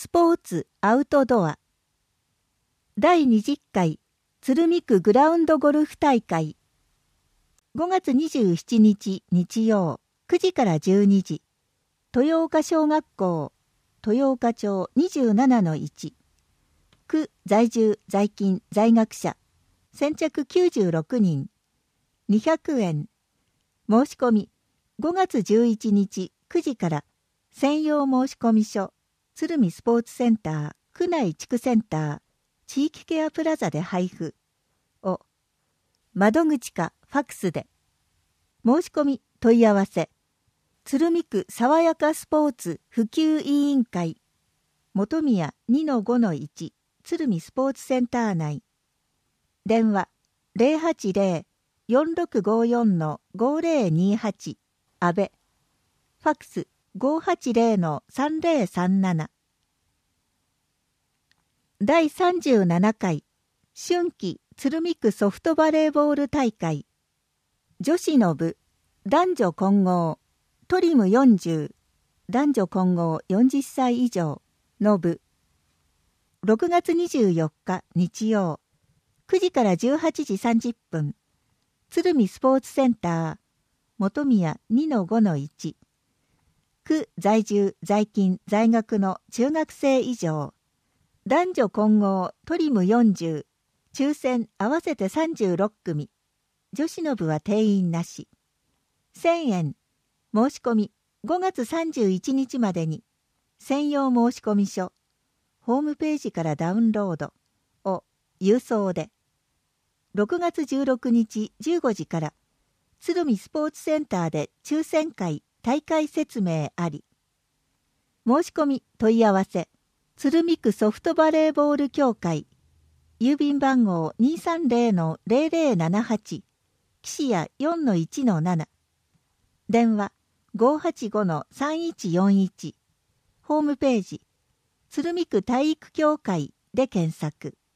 ポーツアウトドア第20回鶴見区グラウンドゴルフ大会5月27日日曜9時から12時豊岡小学校豊岡町 27-1 区在住在勤在学者先着96人200円申し込み5月11日9時から専用申込書鶴見スポーツセンター区内地区センター地域ケアプラザで配布を窓口かファックスで申し込み問い合わせ鶴見区さわやかスポーツ普及委員会本宮 2-5-1 鶴見スポーツセンター内電話 080-4654-5028 阿部ファックス 580-3037 第37回春季鶴見区ソフトバレーボール大会女子の部男女混合トリム40男女混合40歳以上の部6月24日日曜9時から18時30分鶴見スポーツセンター本宮 2-5-1 区在住在勤在学の中学生以上男女混合トリム40抽選合わせて36組女子の部は定員なし1000円申し込み5月31日までに専用申込書ホームページからダウンロードを郵送で6月16日15時から鶴見スポーツセンターで抽選会大会説明あり申し込み問い合わせ鶴見区ソフトバレーボール協会郵便番号 230-0078 岸谷 4-1-7 電話 585-3141 ホームページ鶴見区体育協会で検索